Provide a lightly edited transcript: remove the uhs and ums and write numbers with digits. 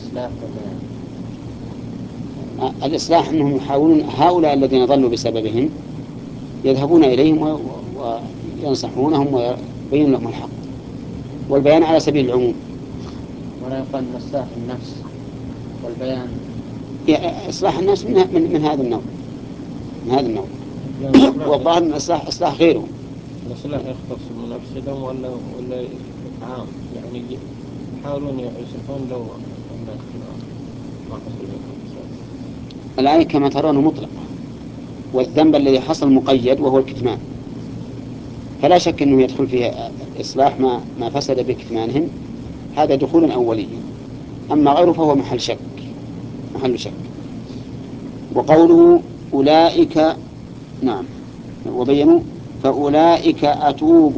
الإصلاح والبيان؟ الإصلاح أنهم يحاولون هؤلاء الذين ضلوا بسببهم يذهبون إليهم وينصحونهم ويبين لهم الحق، والبيان على سبيل العموم. ولا يقال من إصلاح النفس والبيان؟ إصلاح الناس من هذا النوع، من هذا النوع. والظاهر من إصلاح غيره. الإصلاح يختص بنفسهم ولا عام؟ يعني يحاولون يصلحون لو الناس ما حصل منهم. الآية كما ترون مطلقة، والذنب الذي حصل مقيد وهو الكتمان، فلا شك أنه يدخل فيها إصلاح ما فسد بكتمانهم، هذا دخول أولي. أما غيره فهو محل شك. وقوله أولئك، نعم، وبينوا فأولئك أتوب